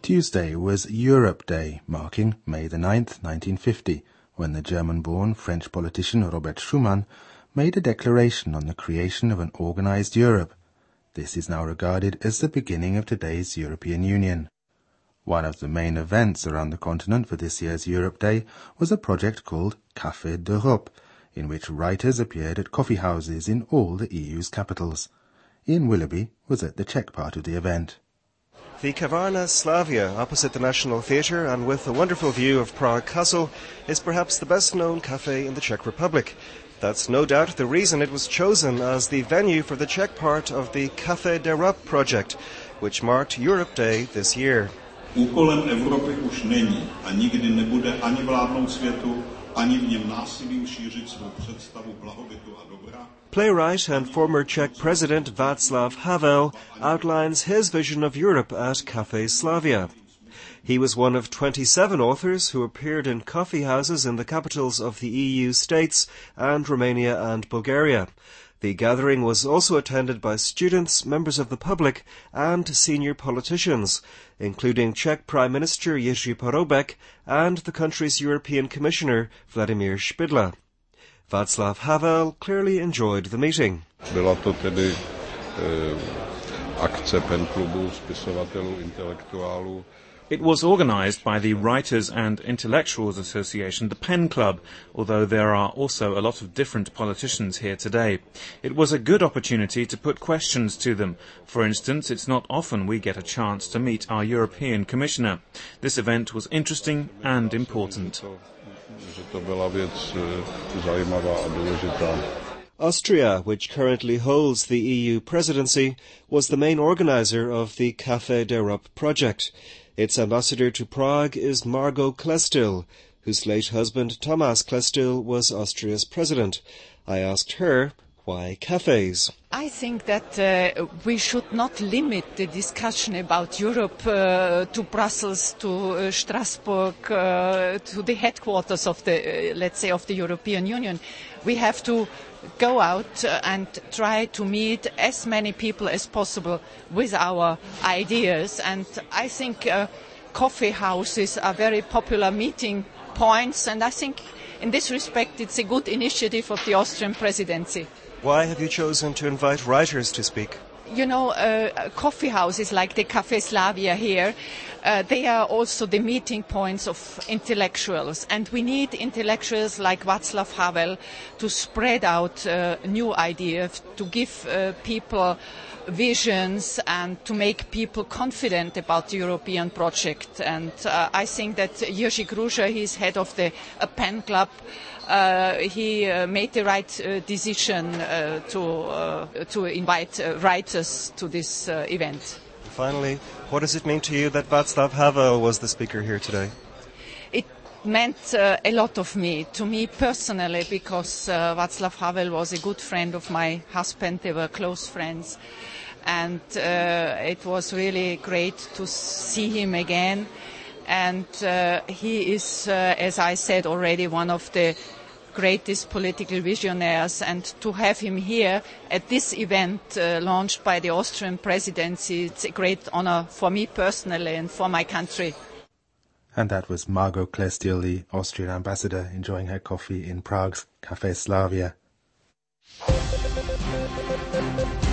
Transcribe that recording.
Tuesday was Europe Day, marking May the 9th, 1950, when the German-born French politician Robert Schuman made a declaration on the creation of an organized Europe. This is now regarded as the beginning of today's European Union. One of the main events around the continent for this year's Europe Day was a project called Café d'Europe, in which writers appeared at coffee houses in all the EU's capitals. Ian Willoughby was at the Czech part of the event. The Kavarna Slavia, opposite the National Theatre and with a wonderful view of Prague Castle, is perhaps the best-known cafe in the Czech Republic. That's no doubt the reason it was chosen as the venue for the Czech part of the Café d'Europe project, which marked Europe Day this year. Úkolem Evropy už není a nikdy nebude ani vládnout světu, ani v něm násilím šířit svou představu blahobytu a dobra. Playwright and former Czech President Václav Havel outlines his vision of Europe at Café Slavia. He was one of 27 authors who appeared in coffee houses in the capitals of the EU states and Romania and Bulgaria. The gathering was also attended by students, members of the public and senior politicians, including Czech Prime Minister Jiří Paroubek and the country's European Commissioner Vladimír Špidla. Václav Havel clearly enjoyed the meeting. Byla to tedy akce PEN klubu spisovatelů intelektuálů. It was organised by the Writers and Intellectuals Association, the PEN Club, although there are also a lot of different politicians here today. It was a good opportunity to put questions to them. For instance, it's not often we get a chance to meet our European Commissioner. This event was interesting and important. Austria, which currently holds the EU presidency, was the main organiser of the Café d'Europe project. Its ambassador to Prague is Margot Klestil, whose late husband Tamás Klestil was Austria's president. I asked her, why cafes? I think that we should not limit the discussion about Europe to Brussels, to Strasbourg, to the headquarters of the, let's say, of the European Union. We have to go out and try to meet as many people as possible with our ideas. And I think coffee houses are very popular meeting points. And I think in this respect it's a good initiative of the Austrian presidency. Why have you chosen to invite writers to speak? You know, coffee houses like the Café Slavia here, they are also the meeting points of intellectuals. And we need intellectuals like Václav Havel to spread out new ideas, to give people visions and to make people confident about the European project. And I think that Jiří Kruša, he's head of the PEN Club, he made the right decision to invite writers to this event. Finally, what does it mean to you that Václav Havel was the speaker here today? It meant a lot to me personally, because Václav Havel was a good friend of my husband. They were close friends. And it was really great to see him again. And he is, as I said already, one of the greatest political visionaries, and to have him here at this event launched by the Austrian presidency, it's a great honor for me personally and for my country. And that was Margot Klestil, the Austrian ambassador, enjoying her coffee in Prague's Café Slavia.